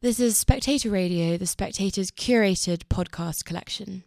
This is Spectator Radio, the Spectator's curated podcast collection.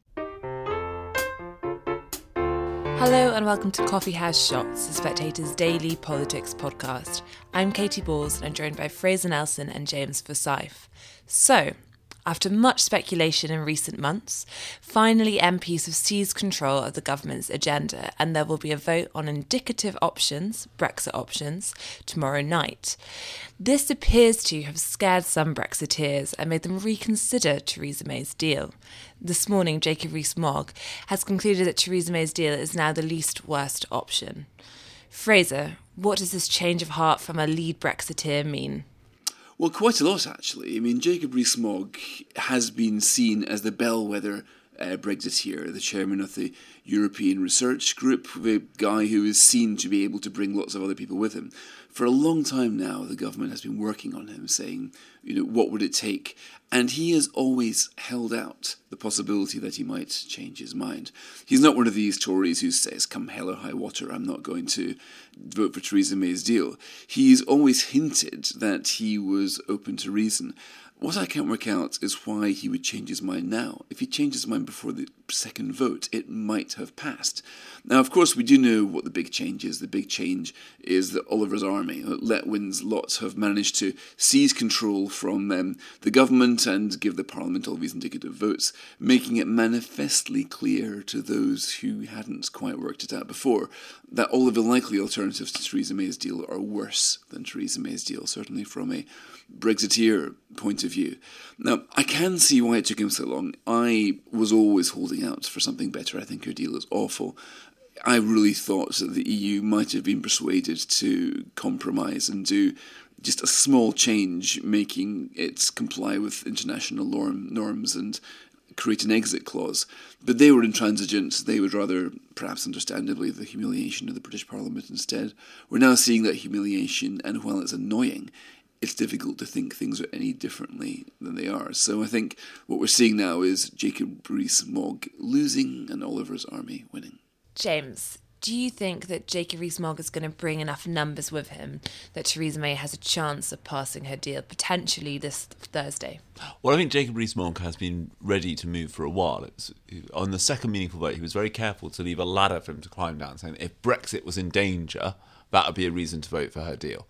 Hello and welcome to Coffee House Shots, the Spectator's daily politics podcast. I'm Katie Balls and I'm joined by Fraser Nelson and James Forsyth. So, after much speculation in recent months, finally MPs have seized control of the government's agenda and there will be a vote on indicative options, Brexit options, tomorrow night. This appears to have scared some Brexiteers and made them reconsider Theresa May's deal. This morning, Jacob Rees-Mogg has concluded that Theresa May's deal is now the least worst option. Fraser, what does this change of heart from a lead Brexiteer mean? Well, quite a lot, actually. I mean, Jacob Rees-Mogg has been seen as the bellwether Brexiteer, the chairman of the European Research Group, the guy who is seen to be able to bring lots of other people with him. For a long time now, the government has been working on him, saying, what would it take? And he has always held out the possibility that he might change his mind. He's not one of these Tories who says, come hell or high water, I'm not going to vote for Theresa May's deal. He's always hinted that he was open to reason. What I can't work out is why he would change his mind now. If he changed his mind before the second vote, it might have passed. Now, of course, we do know what the big change is. The big change is that Oliver's army, Letwin's lot, have managed to seize control from the government and give the parliament all these indicative votes, making it manifestly clear to those who hadn't quite worked it out before that all of the likely alternatives to Theresa May's deal are worse than Theresa May's deal, certainly from a Brexiteer point of view. Now, I can see why it took him so long. I was always holding out for something better. I think her deal is awful. I really thought that the EU might have been persuaded to compromise and do just a small change, making it comply with international norms and create an exit clause. But they were intransigent. They would rather, perhaps understandably, the humiliation of the British Parliament instead. We're now seeing that humiliation, and while it's annoying, it's difficult to think things are any differently than they are. So I think what we're seeing now is Jacob Rees-Mogg losing and Oliver's army winning. James, do you think that Jacob Rees-Mogg is going to bring enough numbers with him that Theresa May has a chance of passing her deal potentially this Thursday? Well, I think Jacob Rees-Mogg has been ready to move for a while. On the second meaningful vote, he was very careful to leave a ladder for him to climb down, saying if Brexit was in danger, that would be a reason to vote for her deal.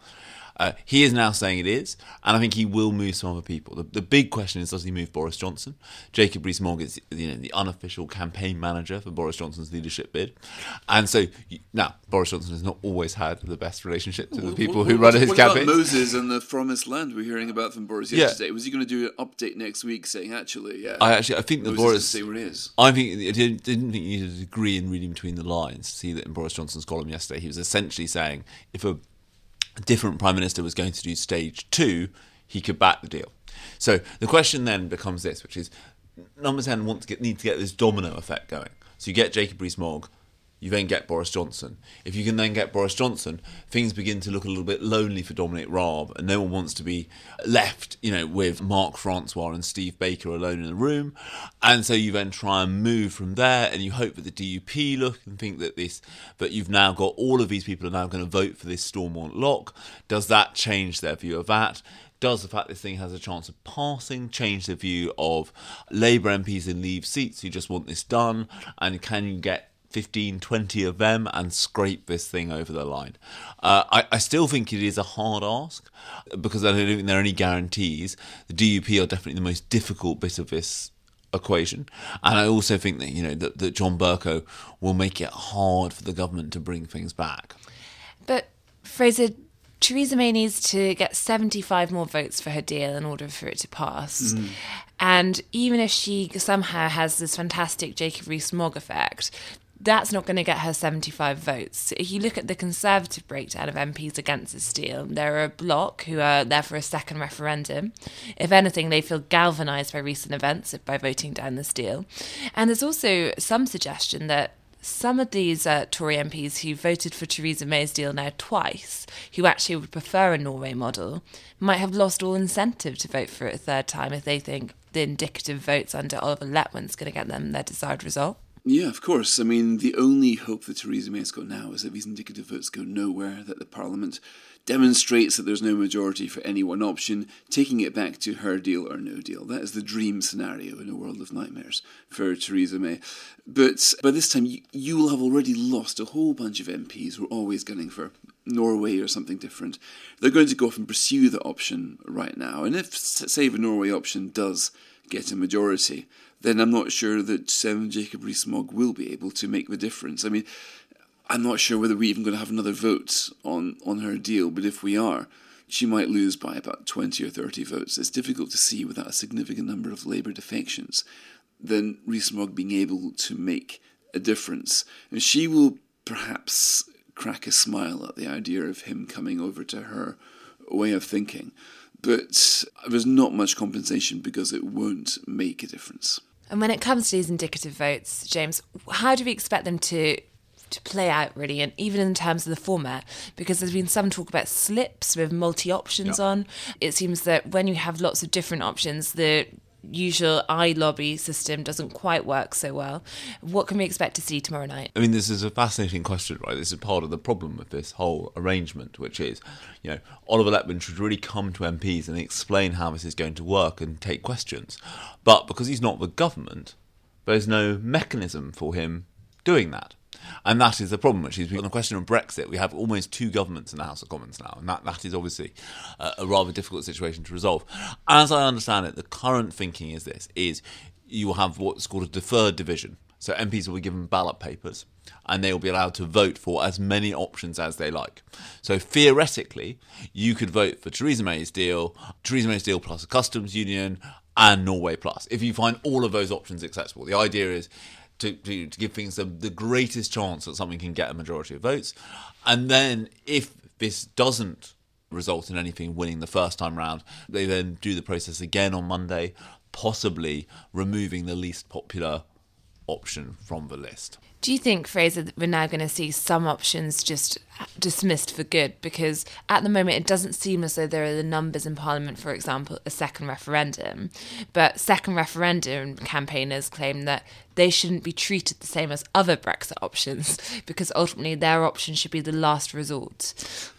He is now saying it is, and I think he will move some other people. The big question is, does he move Boris Johnson? Jacob Rees-Mogg is the unofficial campaign manager for Boris Johnson's leadership bid. And so, now, Boris Johnson has not always had the best relationship to the people who run his campaign. What about Moses and the Promised Land we're hearing about from Boris yesterday? Was he going to do an update next week saying, I think that Boris say where it is? I didn't think you needed a degree in reading between the lines to see that in Boris Johnson's column yesterday. He was essentially saying, if a different Prime Minister was going to do stage 2, he could back the deal. So the question then becomes this, which is, number 10 need to get this domino effect going. So you get Jacob Rees-Mogg, you then get Boris Johnson. If you can then get Boris Johnson, things begin to look a little bit lonely for Dominic Raab, and no one wants to be left, with Mark Francois and Steve Baker alone in the room. And so you then try and move from there, and you hope that the DUP look and think that you've now got all of these people are now going to vote for this Stormont lock. Does that change their view of that? Does the fact this thing has a chance of passing change the view of Labour MPs in Leave seats who just want this done? And can you get 15, 20 of them and scrape this thing over the line? I still think it is a hard ask because I don't think there are any guarantees. The DUP are definitely the most difficult bit of this equation, and I also think that that John Bercow will make it hard for the government to bring things back. But Fraser, Theresa May needs to get 75 more votes for her deal in order for it to pass. And even if she somehow has this fantastic Jacob Rees-Mogg effect, that's not going to get her 75 votes. If you look at the Conservative breakdown of MPs against this deal, there are a bloc who are there for a second referendum. If anything, they feel galvanised by recent events by voting down this deal. And there's also some suggestion that some of these Tory MPs who voted for Theresa May's deal now twice, who actually would prefer a Norway model, might have lost all incentive to vote for it a third time if they think the indicative votes under Oliver Letwin's going to get them their desired result. Yeah, of course. I mean, the only hope that Theresa May's got now is that these indicative votes go nowhere, that the Parliament demonstrates that there's no majority for any one option, taking it back to her deal or no deal. That is the dream scenario in a world of nightmares for Theresa May. But by this time, you will have already lost a whole bunch of MPs who are always gunning for Norway or something different. They're going to go off and pursue the option right now. And if, say, the Norway option does get a majority, then I'm not sure that Jacob Rees-Mogg will be able to make the difference. I mean, I'm not sure whether we're even going to have another vote on her deal, but if we are, she might lose by about 20 or 30 votes. It's difficult to see without a significant number of Labour defections than Rees-Mogg being able to make a difference. And she will perhaps crack a smile at the idea of him coming over to her way of thinking. But there's not much compensation because it won't make a difference. And when it comes to these indicative votes, James, how do we expect them to play out, really, and even in terms of the format? Because there's been some talk about slips with multi-options on. It seems that when you have lots of different options, the usual iLobby system doesn't quite work so well. What can we expect to see tomorrow night? I mean, this is a fascinating question, right? This is part of the problem with this whole arrangement, which is, Oliver Letwin should really come to MPs and explain how this is going to work and take questions. But because he's not the government, there's no mechanism for him doing that. And that is the problem, which is on the question of Brexit, we have almost two governments in the House of Commons now, and that is obviously a rather difficult situation to resolve. As I understand it, the current thinking is this, is you will have what's called a deferred division. So MPs will be given ballot papers, and they will be allowed to vote for as many options as they like. So theoretically, you could vote for Theresa May's deal plus a customs union, and Norway plus, if you find all of those options acceptable. The idea is to give things the greatest chance that something can get a majority of votes. And then if this doesn't result in anything winning the first time round, they then do the process again on Monday, possibly removing the least popular option from the list. Do you think, Fraser, that we're now going to see some options just dismissed for good? Because at the moment it doesn't seem as though there are the numbers in Parliament, for example, a second referendum. But second referendum campaigners claim that they shouldn't be treated the same as other Brexit options because ultimately their option should be the last resort.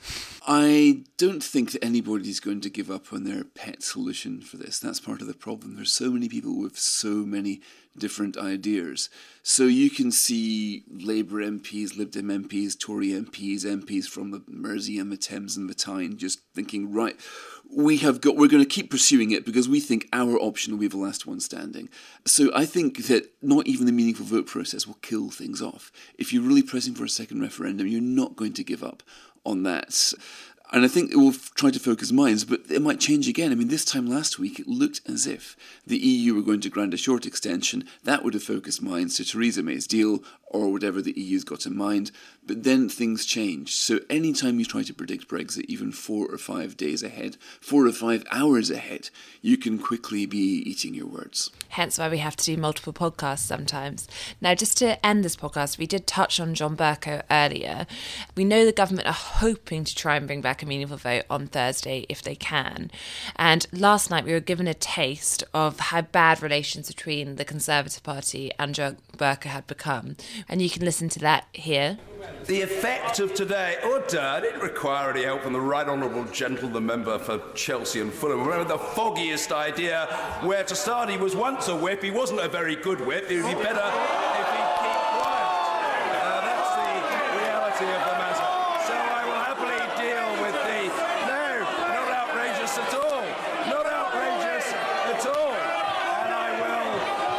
I don't think that anybody's going to give up on their pet solution for this. That's part of the problem. There's so many people with so many different ideas. So you can see Labour MPs, Lib Dem MPs, Tory MPs, MPs from the Mersey and the Thames and the Tyne just thinking, right, we're going to keep pursuing it because we think our option will be the last one standing. So I think that not even the meaningful vote process will kill things off. If you're really pressing for a second referendum, you're not going to give up on that. And I think it will try to focus minds, but it might change again. I mean, this time last week, it looked as if the EU were going to grant a short extension. That would have focused minds to Theresa May's deal or whatever the EU's got in mind. But then things changed. So anytime you try to predict Brexit, even 4 or 5 days ahead, 4 or 5 hours ahead, you can quickly be eating your words. Hence why we have to do multiple podcasts sometimes. Now, just to end this podcast, we did touch on John Bercow earlier. We know the government are hoping to try and bring back a meaningful vote on Thursday if they can. And last night we were given a taste of how bad relations between the Conservative Party and John Bercow had become. And you can listen to that here. The effect of today, I didn't require any help from the Right Honourable Gentle, the member for Chelsea and Fulham. Remember the foggiest idea where to start. He was once a whip, he wasn't a very good whip, it would be better if he'd keep quiet. That's the reality of the matter. So I will happily deal with not outrageous at all. Not outrageous at all. And I will.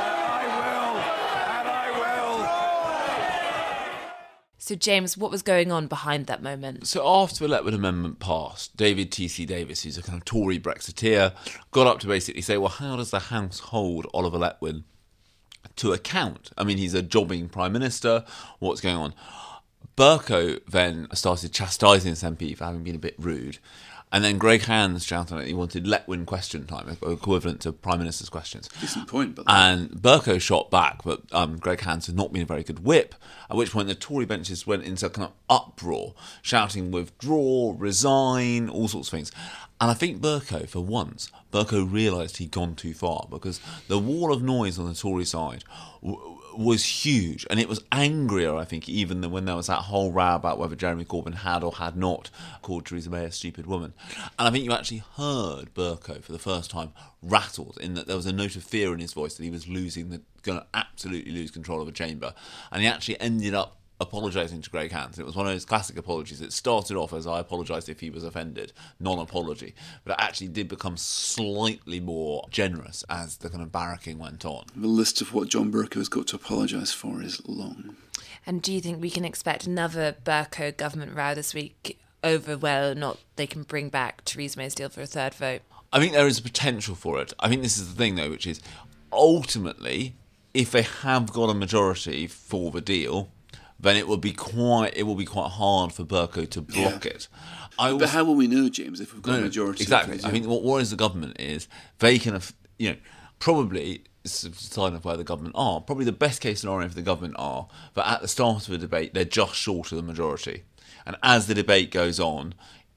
So, James, what was going on behind that moment? So after the Letwin Amendment passed, David T.C. Davis, who's a kind of Tory Brexiteer, got up to basically say, well, how does the House hold Oliver Letwin to account? I mean, he's a jobbing Prime Minister. What's going on? Bercow then started chastising this MP for having been a bit rude. And then Greg Hands shouted that he wanted Letwin question time, equivalent to Prime Minister's questions. Decent point, but and Bercow shot back, but Greg Hands had not been a very good whip, at which point the Tory benches went into a kind of uproar, shouting withdraw, resign, all sorts of things. And I think for once, Bercow realised he'd gone too far, because the wall of noise on the Tory side was huge, and it was angrier, I think, even than when there was that whole row about whether Jeremy Corbyn had or had not called Theresa May a stupid woman. And I think you actually heard Bercow for the first time rattled, in that there was a note of fear in his voice that he was going to absolutely lose control of a chamber, and he actually ended up apologising to Greg Hands. It was one of those classic apologies. It started off as "I apologise if he was offended," non-apology, but it actually did become slightly more generous as the kind of barracking went on. The list of what John Bercow has got to apologise for is long. And do you think we can expect another Bercow government row this week over whether or not they can bring back Theresa May's deal for a third vote? I think there is a potential for it. I think this is the thing, though, which is ultimately, if they have got a majority for the deal, then it will be quite hard for Bercow to block it. But how will we know, James, if we've got a majority? Exactly. I think what worries the government is they can, probably, it's a sign of where the government are, probably the best case scenario for the government are that at the start of a debate, they're just short of the majority. And as the debate goes on,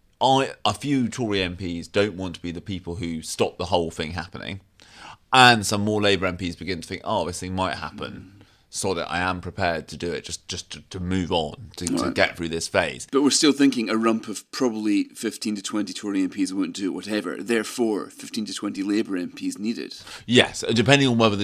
a few Tory MPs don't want to be the people who stop the whole thing happening. And some more Labour MPs begin to think, this thing might happen. So that I am prepared to do it, just to move on, to get through this phase. But we're still thinking a rump of probably 15 to 20 Tory MPs won't do it, whatever. Therefore, 15 to 20 Labour MPs needed. Yes, depending on whether the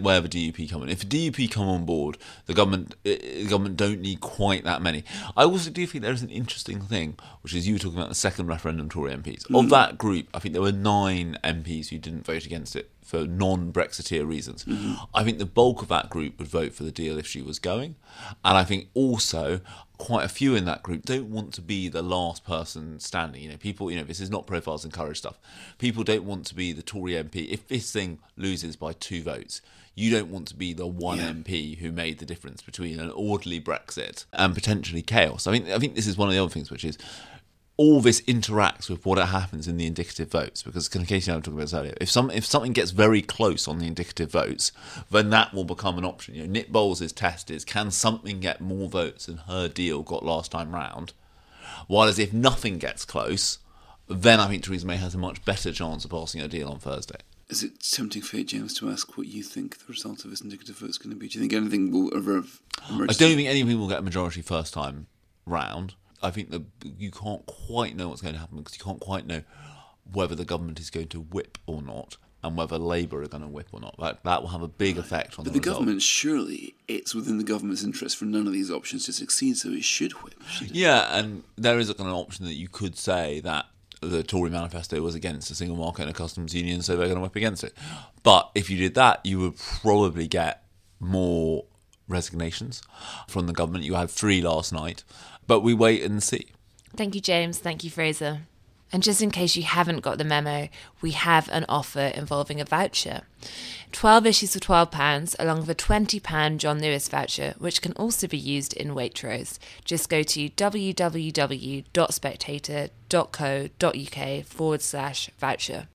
DUP come in. If the DUP come on board, the government don't need quite that many. I also do think there is an interesting thing, which is you were talking about the second referendum Tory MPs. Of that group, I think there were 9 MPs who didn't vote against it for non-Brexiteer reasons. I think the bulk of that group would vote for the deal if she was going. And I think also quite a few in that group don't want to be the last person standing. People, this is not profiles and courage stuff. People don't want to be the Tory MP. If this thing loses by 2 votes, you don't want to be the one MP who made the difference between an orderly Brexit and potentially chaos. I think this is one of the other things, which is all this interacts with what happens in the indicative votes, because Katie and I were talking about this earlier. If something gets very close on the indicative votes, then that will become an option. Nick Bowles' test is, can something get more votes than her deal got last time round? Whereas if nothing gets close, then I think Theresa May has a much better chance of passing her deal on Thursday. Is it tempting fate, James, to ask what you think the result of this indicative vote is going to be? Do you think anything will ever emerge? I don't think anything will get a majority first time round. I think that you can't quite know what's going to happen, because you can't quite know whether the government is going to whip or not, and whether Labour are going to whip or not. That will have a big effect on the result. But the government, surely it's within the government's interest for none of these options to succeed, so it should whip. Yeah, and there is a kind of option that you could say that the Tory manifesto was against a single market and a customs union, so they're going to whip against it. But if you did that, you would probably get more resignations from the government. You had 3 last night. But we wait and see. Thank you, James. Thank you, Fraser. And just in case you haven't got the memo, we have an offer involving a voucher. 12 issues for £12, along with a £20 John Lewis voucher, which can also be used in Waitrose. Just go to www.spectator.co.uk/voucher.